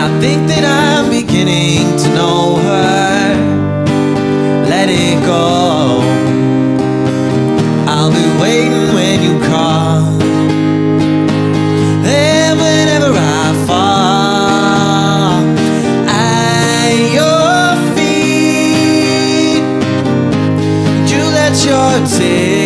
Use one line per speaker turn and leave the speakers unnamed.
I think that I'm beginning to know her. Let it go. I'll be waiting when you call. There whenever I fall at your feet, you let your tears